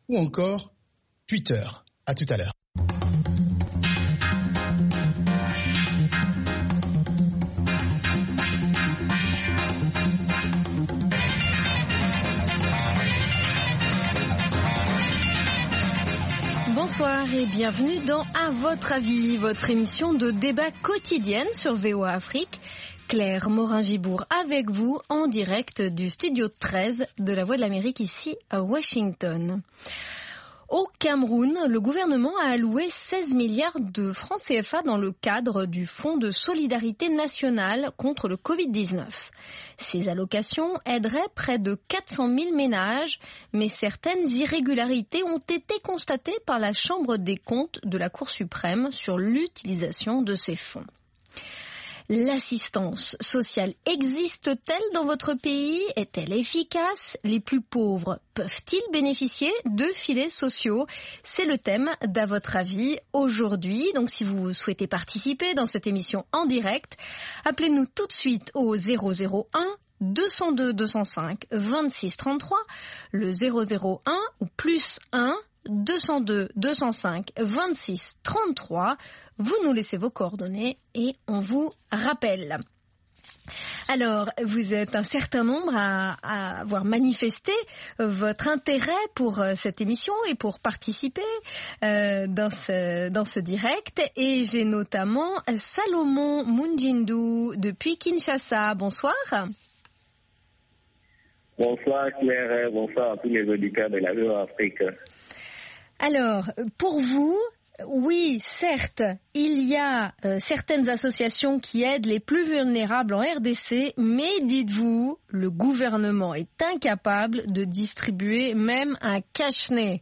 ou encore Twitter. À tout à l'heure. Bonsoir et bienvenue dans À votre avis, votre émission de débat quotidienne sur VOA Afrique. Claire Morin-Gibourg avec vous en direct du studio 13 de la Voix de l'Amérique ici à Washington. Au Cameroun, le gouvernement a alloué 16 milliards de francs CFA dans le cadre du Fonds de solidarité nationale contre le Covid-19. Ces allocations aideraient près de 400 000 ménages, mais certaines irrégularités ont été constatées par la Chambre des comptes de la Cour suprême sur l'utilisation de ces fonds. L'assistance sociale existe-t-elle dans votre pays? Est-elle efficace? Les plus pauvres peuvent-ils bénéficier de filets sociaux? C'est le thème d'À votre avis aujourd'hui. Donc si vous souhaitez participer dans cette émission en direct, appelez-nous tout de suite au 001 202 205 26 33, le 001 ou plus 1 202 205 26 33. Vous nous laissez vos coordonnées et on vous rappelle. Alors, vous êtes un certain nombre à avoir manifesté votre intérêt pour cette émission et pour participer dans ce direct. Et j'ai notamment Salomon Munjindu depuis Kinshasa. Bonsoir. Bonsoir Claire, bonsoir à tous les auditeurs de la VOA Afrique. Alors, pour vous, oui, certes, il y a certaines associations qui aident les plus vulnérables en RDC, mais dites-vous, le gouvernement est incapable de distribuer même un cache-nez.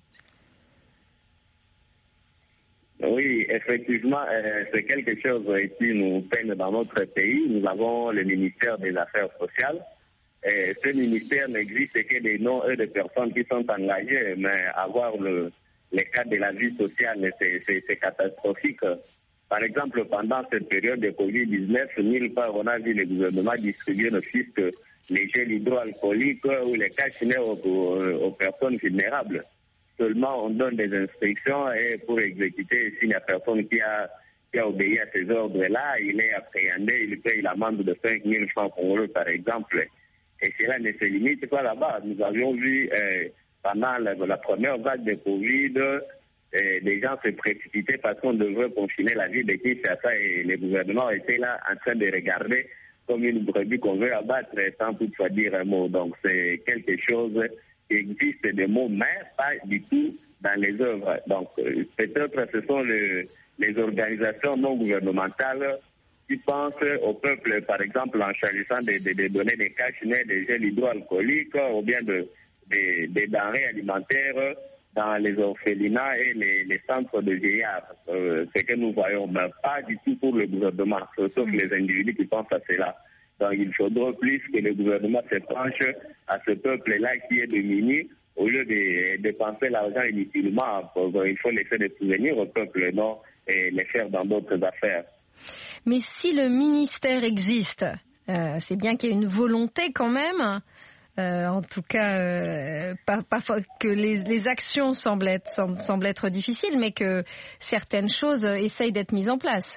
Oui, effectivement, c'est quelque chose qui nous peine dans notre pays. Nous avons le ministère des Affaires sociales. Et ce ministère n'existe que des noms de personnes qui sont engagées, mais avoir les cas de la vie sociale, c'est catastrophique. Par exemple, pendant cette période de Covid-19, nulle part on a vu le gouvernement distribuer ne fût que les gels hydroalcooliques ou les cache-nez aux personnes vulnérables. Seulement, on donne des instructions et pour exécuter, s'il y a personne qui a obéi à ces ordres-là, il est appréhendé, il paye l'amende de 5 000 francs congolais, par exemple. Et cela ne se limite pas là-bas. Nous avions vu pendant la première vague de Covid, les gens se précipitaient parce qu'on devait confiner la ville de Kinshasa et le gouvernement était là en train de regarder comme une brebis qu'on veut abattre sans toutefois dire un mot. Donc c'est quelque chose qui existe des mots, mais pas du tout dans les œuvres. Donc peut-être ce sont les organisations non gouvernementales qui pensent au peuple, par exemple, en choisissant de donner des cache-nez, des gels hydroalcooliques ou bien des denrées alimentaires dans les orphelinats et les centres de vieillards. Ce que nous voyons, mais pas du tout pour le gouvernement, sauf les individus qui pensent à cela. Donc il faudra plus que le gouvernement se penche à ce peuple-là qui est démuni, au lieu de dépenser l'argent inutilement. Il faut laisser des souvenirs au peuple, non, et les faire dans d'autres affaires. Mais si le ministère existe, c'est bien qu'il y ait une volonté quand même. En tout cas, parfois que les actions semblent être difficiles, mais que certaines choses essayent d'être mises en place.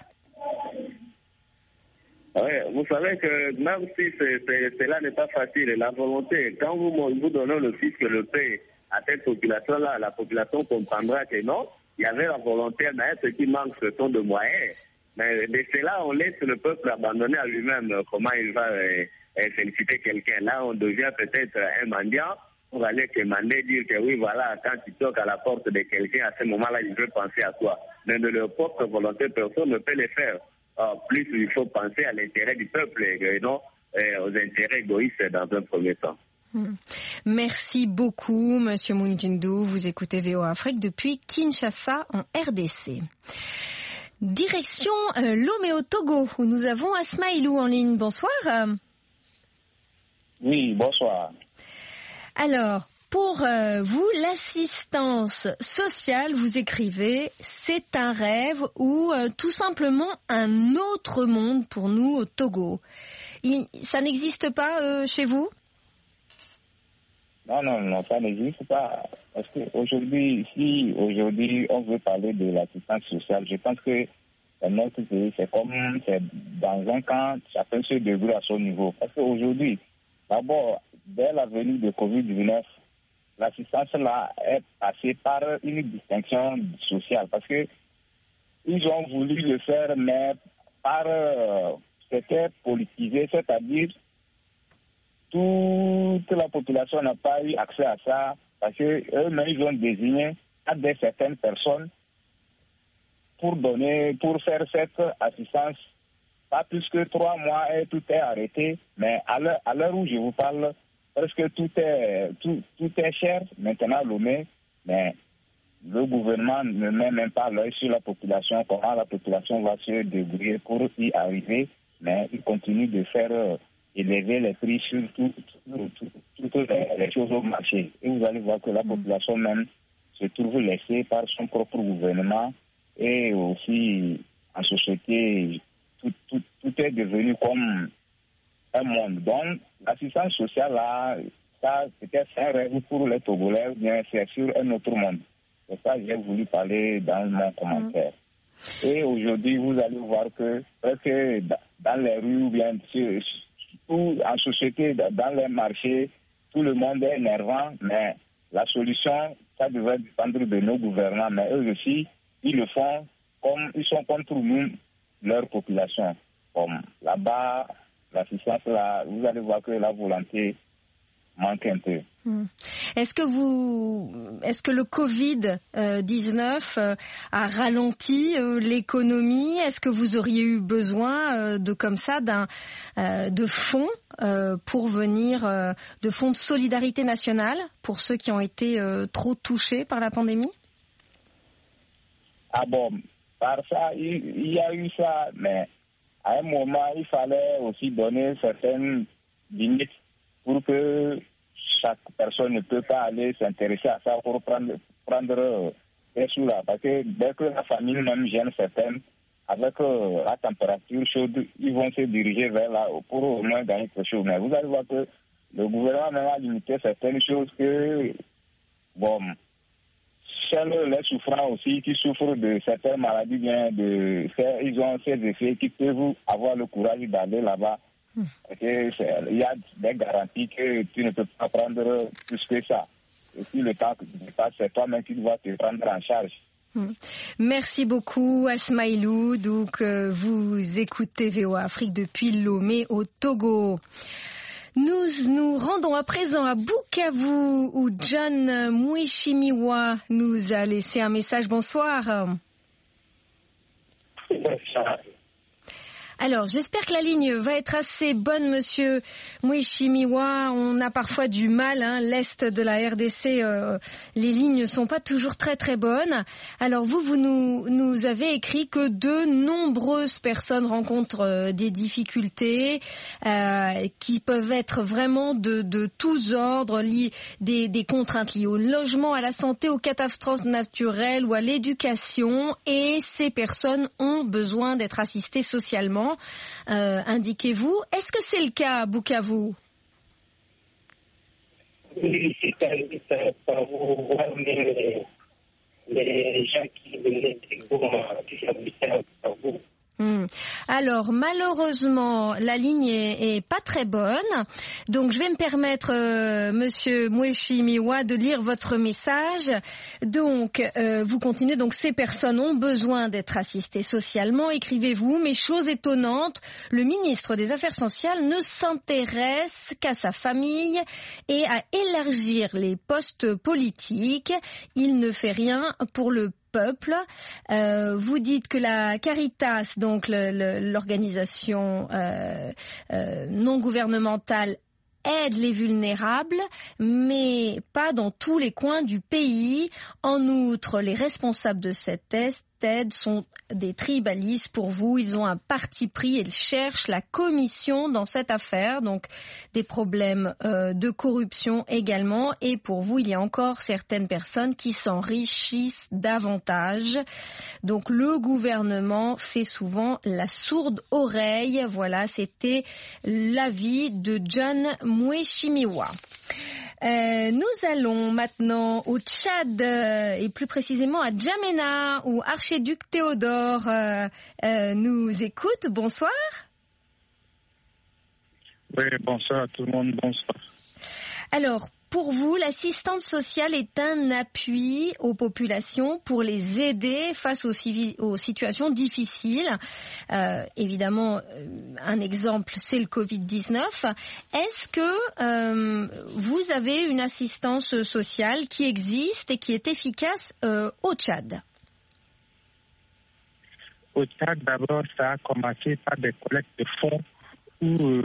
Oui, vous savez que même si cela n'est pas facile, la volonté, quand vous donnez le fisc le paie à cette population-là, la population comprendra que non, il y avait la volonté, mais ce qui manque, ce sont de moyens. Mais de cela, on laisse le peuple abandonner à lui-même comment il va féliciter quelqu'un. Là, on devient peut-être un mendiant pour aller demander, dire que oui, voilà, quand tu toques à la porte de quelqu'un, à ce moment-là, il veut penser à toi. Mais de leur propre volonté, personne ne peut le faire. Plus, il faut penser à l'intérêt du peuple et non aux intérêts égoïstes dans un premier temps. Merci beaucoup, Monsieur Munjindu. Vous écoutez VOA Afrique depuis Kinshasa, en RDC. Direction Lomé au Togo, où nous avons Asmaïlou en ligne. Bonsoir. Oui, bonsoir. Alors, pour vous, l'assistance sociale, vous écrivez, c'est un rêve ou tout simplement un autre monde pour nous au Togo. Ça n'existe pas chez vous ? Non, ça n'existe pas. Parce qu'aujourd'hui, si on veut parler de l'assistance sociale, je pense que notre pays, c'est dans un camp, chacun se débrouille à son niveau. Parce qu'aujourd'hui, d'abord, dès la venue de Covid-19, l'assistance là est passée par une distinction sociale. Parce que ils ont voulu le faire, mais c'était politisé, c'est-à-dire toute la population n'a pas eu accès à ça parce qu'eux-mêmes, ils ont désigné à certaines personnes pour faire cette assistance. Pas plus que 3 mois et tout est arrêté. Mais à l'heure où je vous parle, presque tout est cher maintenant Lomé. Mais le gouvernement ne met même pas l'œil sur la population, comment la population va se débrouiller pour y arriver. Mais il continue de faire élever les prix sur toutes les choses au marché. Et vous allez voir que la population même se trouve laissée par son propre gouvernement et aussi en société, tout est devenu comme un monde. Donc, l'assistance sociale, là, ça, c'était un rêve pour les Togolais, bien c'est sur un autre monde. C'est ça que j'ai voulu parler dans mon commentaire. Et aujourd'hui, vous allez voir que presque dans les rues ou bien en société, dans les marchés, tout le monde est énervant, mais la solution, ça devrait dépendre de nos gouvernants. Mais eux aussi, ils le font comme ils sont contre nous, leur population. Comme là-bas, l'assistance, là, vous allez voir que la volonté manque un peu. Est-ce que le Covid-19 a ralenti l'économie? Est-ce que vous auriez eu besoin de fonds pour venir, de fonds de solidarité nationale pour ceux qui ont été trop touchés par la pandémie? Ah bon, par ça, il y a eu ça, mais à un moment, il fallait aussi donner certaines limites pour que chaque personne ne peut pas aller s'intéresser à ça pour prendre des sous là. Parce que dès que la famille même gêne certaines, avec la température chaude, ils vont se diriger vers là pour au moins gagner quelque chose. Mais vous allez voir que le gouvernement même a limité certaines choses que, bon, seuls les souffrants aussi qui souffrent de certaines maladies, ils ont ces effets qui peuvent avoir le courage d'aller là-bas. Il y a des garanties que tu ne peux pas prendre plus que ça. Et puis le temps qui passe, c'est toi-même qui dois te prendre en charge. Merci beaucoup Asmaïlou. Donc vous écoutez VOA Afrique depuis Lomé au Togo. Nous nous rendons à présent à Bukavu où John Mweshimiwa nous a laissé un message. Bonsoir. Alors, j'espère que la ligne va être assez bonne, monsieur Mweshimiwa. On a parfois du mal, l'Est de la RDC, les lignes sont pas toujours très très bonnes. Alors vous nous avez écrit que de nombreuses personnes rencontrent des difficultés qui peuvent être vraiment de tous ordres, des contraintes liées au logement, à la santé, aux catastrophes naturelles ou à l'éducation. Et ces personnes ont besoin d'être assistées socialement. Indiquez-vous. Est-ce que c'est le cas à Bukavu? Oui, c'est pas vous, les gens qui venaient qui habitaient à Bukavu. Alors malheureusement la ligne est pas très bonne, donc je vais me permettre monsieur Mweshimiwa de lire votre message. Donc vous continuez, donc ces personnes ont besoin d'être assistées socialement, écrivez-vous, mais chose étonnante, le ministre des Affaires sociales ne s'intéresse qu'à sa famille et à élargir les postes politiques, il ne fait rien pour le peuple. Vous dites que la Caritas, donc l'organisation non gouvernementale, aide les vulnérables, mais pas dans tous les coins du pays. En outre, les responsables de cette aide sont des tribalistes pour vous. Ils ont un parti pris, ils cherchent la commission dans cette affaire, donc des problèmes de corruption également. Et pour vous, il y a encore certaines personnes qui s'enrichissent davantage. Donc le gouvernement fait souvent la sourde oreille. Voilà, c'était l'avis de John Mweshimiwa. Nous allons maintenant au Tchad et plus précisément à Djamena où Archiduc Théodore nous écoute. Bonsoir. Oui, bonsoir à tout le monde, bonsoir. Alors, pour vous, l'assistance sociale est un appui aux populations pour les aider face aux situations difficiles. Évidemment, un exemple, c'est le Covid-19. Est-ce que vous avez une assistance sociale qui existe et qui est efficace au Tchad ? Au Tchad, d'abord, ça a commencé par des collectes de fonds où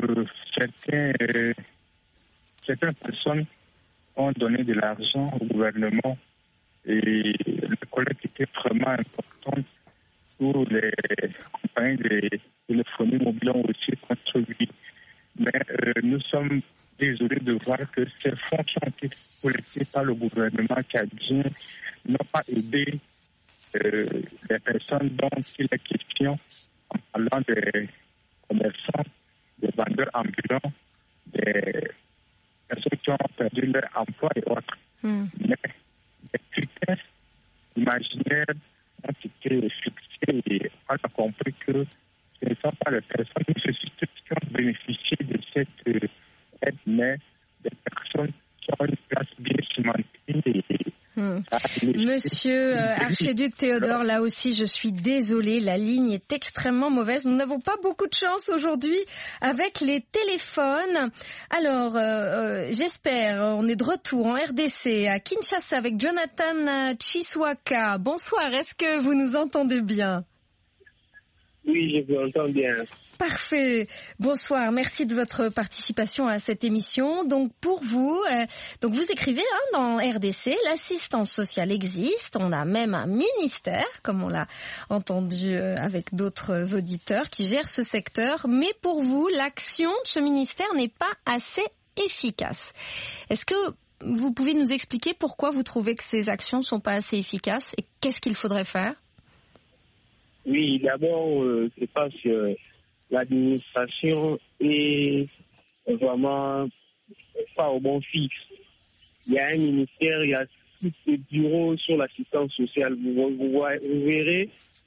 certaines personnes ont donné de l'argent au gouvernement et la collecte était vraiment importante pour les compagnies de téléphonie mobile ont aussi contribué. Mais nous sommes désolés de voir que ces fonds qui ont été collectés par le gouvernement tchadien n'ont pas aidé les personnes dont il est question en parlant des commerçants, des vendeurs ambulants, des personnes qui ont perdu leur emploi et autres. Mais les critères imaginaires ont été fixés et on a compris que ce ne sont pas les personnes nécessiteuses qui ont bénéficié de cette aide, mais des personnes qui ont une place bien cimentée. Monsieur Archiduc Théodore, là aussi je suis désolée, la ligne est extrêmement mauvaise. Nous n'avons pas beaucoup de chance aujourd'hui avec les téléphones. Alors, j'espère, on est de retour en RDC à Kinshasa avec Jonathan Chiswaka. Bonsoir, est-ce que vous nous entendez bien ? Oui, je vous entends bien. Parfait. Bonsoir. Merci de votre participation à cette émission. Donc pour vous, vous écrivez dans RDC, l'assistance sociale existe. On a même un ministère, comme on l'a entendu avec d'autres auditeurs, qui gère ce secteur. Mais pour vous, l'action de ce ministère n'est pas assez efficace. Est-ce que vous pouvez nous expliquer pourquoi vous trouvez que ces actions ne sont pas assez efficaces et qu'est-ce qu'il faudrait faire ? Oui, d'abord, c'est parce que l'administration est vraiment pas au bon fixe. Il y a un ministère, il y a tous ces bureaux sur l'assistance sociale. Vous verrez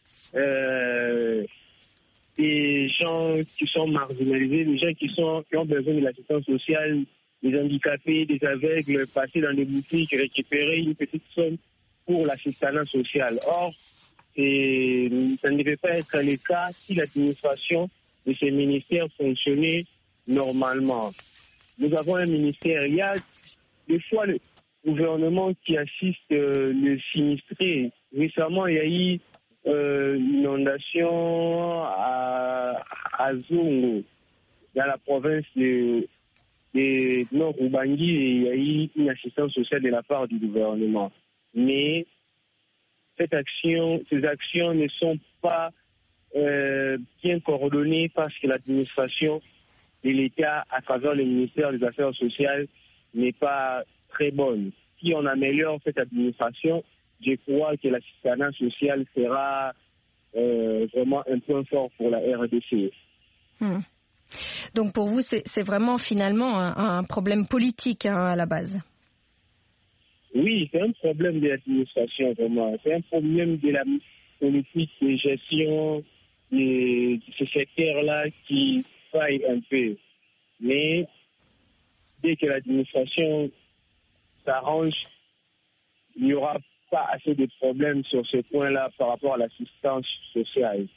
des gens qui sont marginalisés, des gens qui ont besoin de l'assistance sociale, des handicapés, des aveugles, passer dans des boutiques, récupérer une petite somme pour l'assistance sociale. Or, ça ne devait pas être le cas si l'administration de ces ministères fonctionnait normalement. Nous avons un ministère. Il y a des fois le gouvernement qui assiste les sinistrés. Récemment, il y a eu une inondation à Zongo, dans la province de Nord-Ubangi, et il y a eu une assistance sociale de la part du gouvernement. Mais ces actions ne sont pas bien coordonnées parce que l'administration de l'État à travers le ministère des Affaires sociales n'est pas très bonne. Si on améliore cette administration, je crois que l'assistance sociale sera vraiment un point fort pour la RDC. Donc pour vous, c'est vraiment finalement un problème politique à la base. Oui, c'est un problème de l'administration, vraiment. C'est un problème de la politique de gestion de ce secteur-là qui faille un peu. Mais dès que l'administration s'arrange, il n'y aura pas assez de problèmes sur ce point-là par rapport à l'assistance sociale.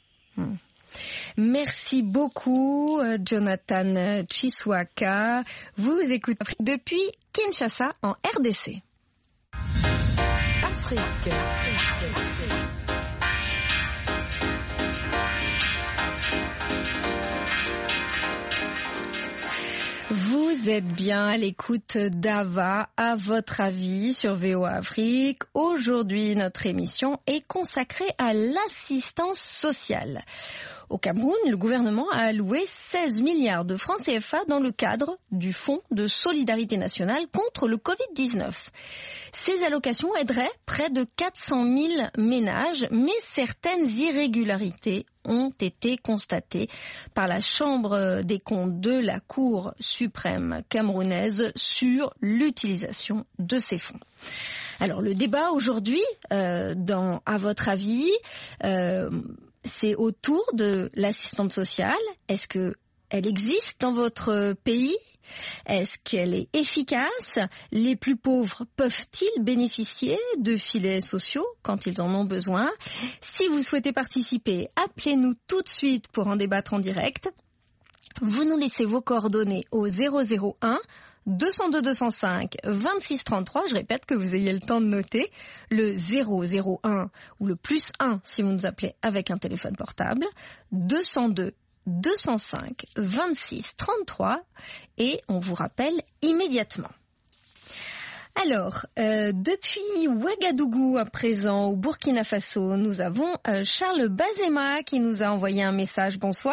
Merci beaucoup, Jonathan Chiswaka. Vous écoutez depuis Kinshasa en RDC. Afrique. Vous êtes bien à l'écoute d'Ava, à votre avis, sur VOA Afrique. Aujourd'hui, notre émission est consacrée à l'assistance sociale. Au Cameroun, le gouvernement a alloué 16 milliards de francs CFA dans le cadre du Fonds de solidarité nationale contre le Covid-19. Ces allocations aideraient près de 400 000 ménages, mais certaines irrégularités ont été constatées par la Chambre des comptes de la Cour suprême camerounaise sur l'utilisation de ces fonds. Alors le débat aujourd'hui, à votre avis, c'est autour de l'assistante sociale. Est-ce qu'elle existe dans votre pays ? Est-ce qu'elle est efficace ? Les plus pauvres peuvent-ils bénéficier de filets sociaux quand ils en ont besoin ? Si vous souhaitez participer, appelez-nous tout de suite pour en débattre en direct. Vous nous laissez vos coordonnées au 001 202 205 26 33. Je répète que vous ayez le temps de noter le 001 ou le +1 si vous nous appelez avec un téléphone portable, 202 205 26 33 et on vous rappelle immédiatement. Alors, depuis Ouagadougou à présent, au Burkina Faso, nous avons Charles Bazema qui nous a envoyé un message. Bonsoir.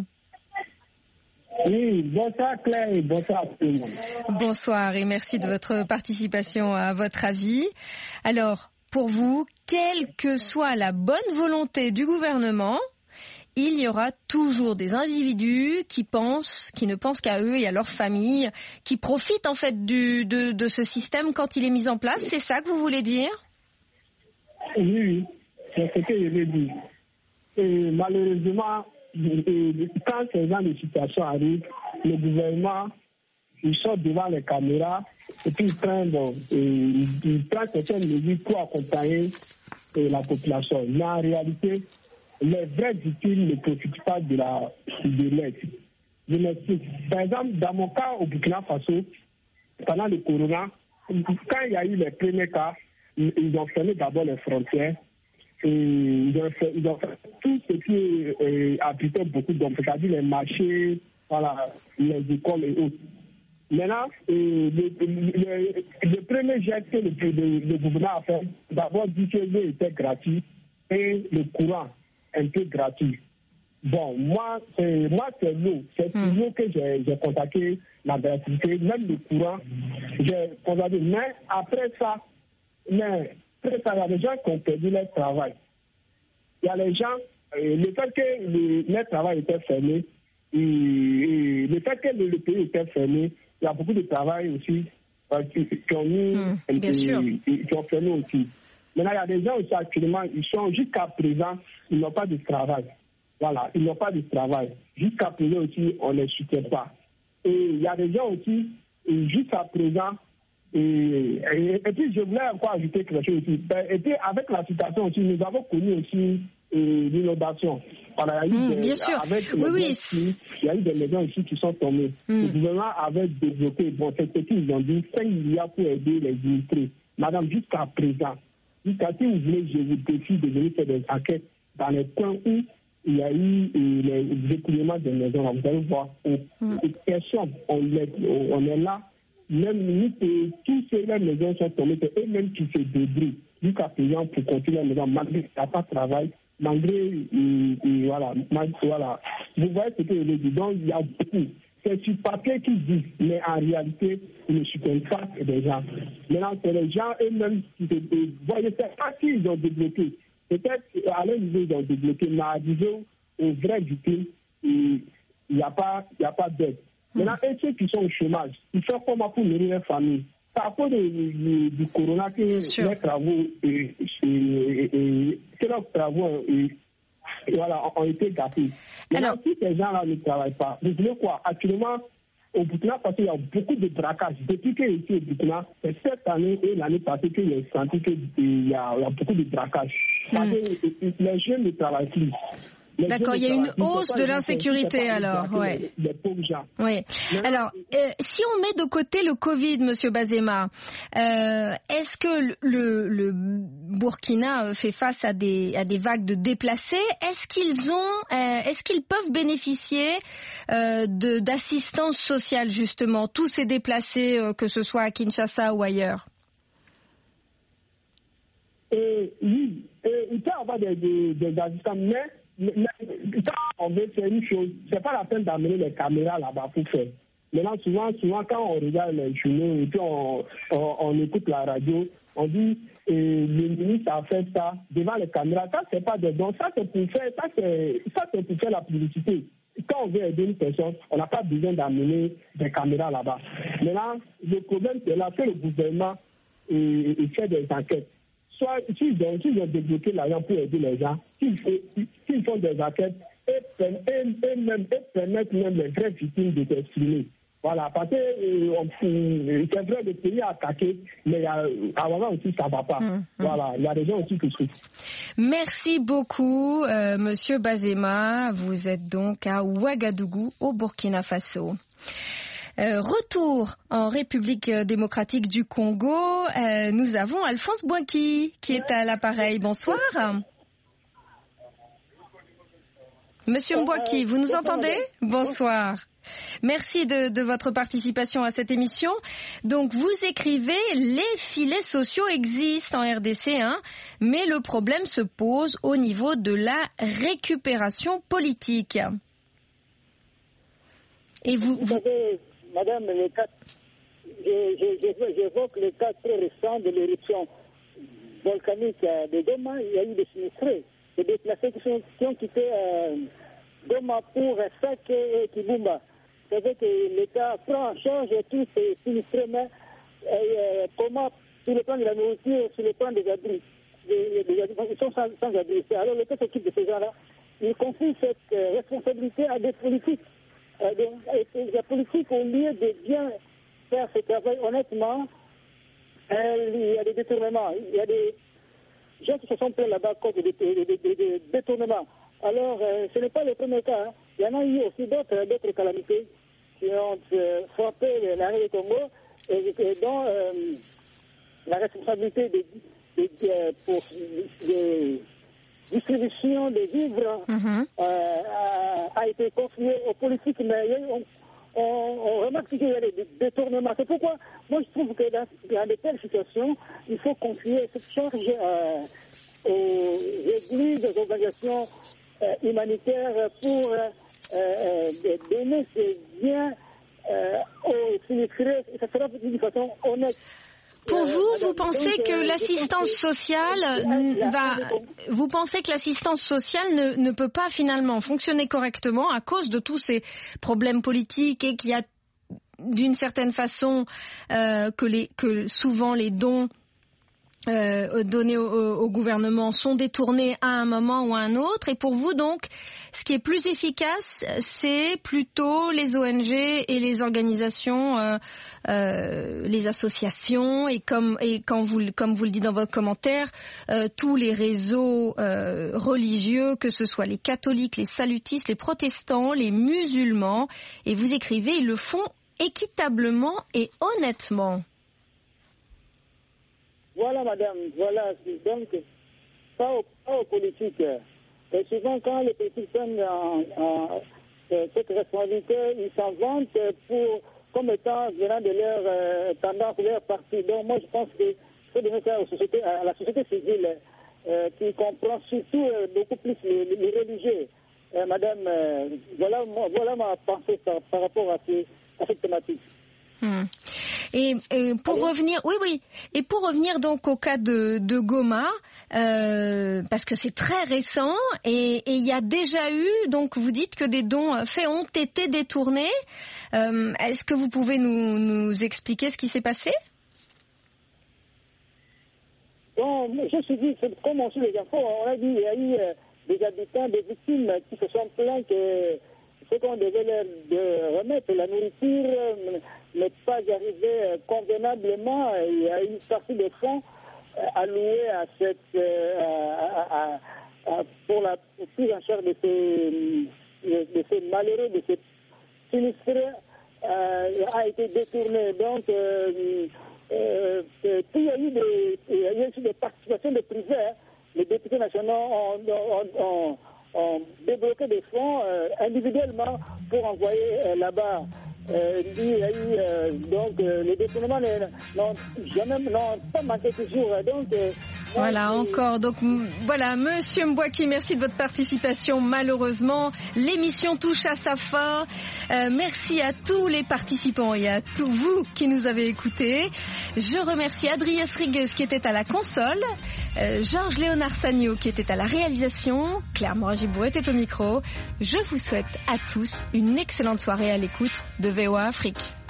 Oui, bonsoir Claire et bonsoir tout le monde. Bonsoir et merci de votre participation à votre avis. Alors, pour vous, quelle que soit la bonne volonté du gouvernement, il y aura toujours des individus qui ne pensent qu'à eux et à leur famille, qui profitent en fait de ce système quand il est mis en place. C'est ça que vous voulez dire ? Oui, c'est ce que je veux dire. Et malheureusement, quand ces genre de situations arrivent, le gouvernement, il sort devant les caméras et puis il prend certaines mesures pour accompagner la population. Mais en réalité, les vrais victimes ne profitent pas de l'aide. Je m'explique. Par exemple, dans mon cas au Burkina Faso, pendant le corona, quand il y a eu les premiers cas, ils ont fermé d'abord les frontières. Et ils ont fait tout ce qui habitait beaucoup d'hommes, c'est-à-dire les marchés, voilà, les écoles et autres. Maintenant, le premier geste que le gouvernement a fait, d'abord dit que l'eau était gratuite et le courant un peu gratuit. Bon, moi c'est l'eau. C'est pour l'eau que j'ai contacté la gratuité, même le courant, j'ai contacté. Mais après ça, il y a des gens qui ont perdu leur travail. Il y a les gens, le fait que leur travail était fermé, et le fait que le pays était fermé, il y a beaucoup de travail aussi qui ont fermé aussi. Maintenant, il y a des gens aussi actuellement, ils sont jusqu'à présent, ils n'ont pas de travail. Voilà, ils n'ont pas de travail. Jusqu'à présent aussi, on ne les soutient pas. Et il y a des gens aussi, jusqu'à présent, et puis je voulais encore ajouter quelque chose aussi. Et puis avec la situation aussi, nous avons connu aussi l'inondation. Voilà, il y a eu bien sûr. Il y a eu des maisons ici qui sont tombées. Le gouvernement avait développé, bon, c'est ce qu'ils ont dit, 5 milliards pour aider les illettrés. Madame, jusqu'à présent, si vous voulez, je vous défie de venir faire des enquêtes dans les coins où il y a eu les écoulements des maisons. Vous allez voir, personne, on est là. Même tous ces maisons sont tombées, c'est eux-mêmes qui se débrouillent jusqu'à présent pour continuer la maison, malgré qu'il n'y a pas de travail, malgré, voilà. Vous voyez ce que je veux dire. Donc, il y a beaucoup. C'est sur papier qu'ils disent, mais en réalité, ils ne soutiennent pas les gens. Maintenant, c'est les gens eux-mêmes qui se débrouillent. Vous voyez, c'est pas qu'ils ont débloqué. Peut-être à leur niveau, ils ont débloqué, mais à niveau aux vrais victimes, il n'y a pas d'aide. Maintenant, et ceux qui sont au chômage, ils font comment pour nourrir leur famille? C'est à cause du corona que leurs travaux ont été gâtés. Maintenant, si ces gens-là ne travaillent pas, vous voulez quoi? Actuellement, au Burkina Faso, il y a beaucoup de braquages. Depuis que je suis au Burkina, c'est cette année et l'année passée que j'ai senti qu'il y a beaucoup de braquages. Parce que les jeunes ne travaillent plus. D'accord, il y a une hausse de l'insécurité alors. Ouais. Les pauvres gens. Oui. Alors, si on met de côté le Covid, Monsieur Bazema, est-ce que le Burkina fait face à des vagues de déplacés? Est-ce qu'ils peuvent bénéficier d'assistance sociale justement, tous ces déplacés, que ce soit à Kinshasa ou ailleurs? Oui, il peut y avoir des assistants, mais quand on veut faire une chose, c'est pas la peine d'amener les caméras là-bas pour faire. Maintenant, souvent, quand on regarde les journaux et puis on écoute la radio, on dit le ministre a fait ça devant les caméras. Ça, c'est pas des dons. Ça, c'est pour faire la publicité. Quand on veut aider une personne, on n'a pas besoin d'amener des caméras là-bas. Maintenant, le problème, c'est là que le gouvernement fait des enquêtes. Soit s'ils ont débloqué l'argent pour aider les gens, s'ils font des enquêtes et permettent même les vraies victimes de s'exprimer. Voilà, parce que c'est vrai, le pays a attaqué, mais avant aussi, ça ne va pas. Voilà, il y a des gens aussi qui souffrent. Merci beaucoup, Monsieur Bazema. Vous êtes donc à Ouagadougou, au Burkina Faso. Retour en République démocratique du Congo. Nous avons Alphonse Bouinki qui est à l'appareil. Bonsoir. Monsieur Mbouaki, vous nous entendez ? Bonsoir. Merci de votre participation à cette émission. Donc, vous écrivez « Les filets sociaux existent en RDC, mais le problème se pose au niveau de la récupération politique. » Et vous savez, madame, j'évoque le cas très récent de l'éruption volcanique de Goma. Il y a eu des sinistrés, des déplacés qui ont quitté Goma pour Sake et Kibumba. C'est vrai que l'État prend en charge tous ces sinistrés, mais comment, sur le plan de la nourriture, sur le plan des abris, ils sont sans abri. Alors l'État s'occupe de ces gens-là. Il confie cette responsabilité à des politiques. Les politiques, au lieu de bien faire ce travail honnêtement, il y a des détournements. Il y a des gens qui se sont plaints là-bas contre des détournements. Alors, ce n'est pas le premier cas. Il y en a eu aussi d'autres calamités qui ont frappé l'arrêt du Congo et dont la responsabilité de distribution des vivres a été confiée aux politiques, mais on remarque qu'il y a des détournements. C'est pourquoi moi je trouve que dans de telles situations, il faut confier cette charge aux églises, aux organisations humanitaires pour donner ces biens aux sinistrés. Ça sera d'une façon honnête. Pour vous, vous pensez que l'assistance sociale vous pensez que l'assistance sociale ne peut pas finalement fonctionner correctement à cause de tous ces problèmes politiques et qu'il y a d'une certaine façon que souvent les dons donnés au gouvernement sont détournés à un moment ou à un autre, et pour vous donc ce qui est plus efficace c'est plutôt les ONG et les organisations, les associations et comme vous le dites dans votre commentaire, tous les réseaux religieux, que ce soit les catholiques, les salutistes, les protestants, les musulmans, et vous écrivez ils le font équitablement et honnêtement. Voilà, madame, voilà. Donc, pas aux politiques. Et souvent, quand les politiques prennent cette responsabilité, ils s'en vantent comme étant venant de leur tendance, de leur parti. Donc, moi, je pense qu'il faut donner ça à la société civile, qui comprend surtout beaucoup plus les religieux. Madame, voilà ma pensée par rapport à cette thématique. Et pour revenir, et pour revenir donc au cas de Goma, parce que c'est très récent et il y a déjà eu, donc vous dites que des dons faits ont été détournés. Est-ce que vous pouvez nous expliquer ce qui s'est passé? Bon, je suis dit, comme on suit les infos, on a dit il y a eu des habitants, des victimes qui se sont plaints que ce qu'on devait leur remettre, la nourriture, n'est pas arrivé convenablement. Il y a une partie des fonds alloués à pour la prise en charge de ces malheureux, de ces sinistrés, a été détournée. Donc, il y a eu des participations de privés. Les députés nationaux ont débloqué des fonds individuellement pour envoyer là-bas. Il y a eu donc les détournements n'ont pas manqué toujours. Donc Voilà, encore. Donc voilà, Monsieur Mbouaki, merci de votre participation. Malheureusement, l'émission touche à sa fin. Merci à tous les participants et à tous vous qui nous avez écoutés. Je remercie Adrien Sriguez qui était à la console, Georges Léonard Sagno qui était à la réalisation, Claire Moragibou était au micro. Je vous souhaite à tous une excellente soirée à l'écoute de VOA Afrique.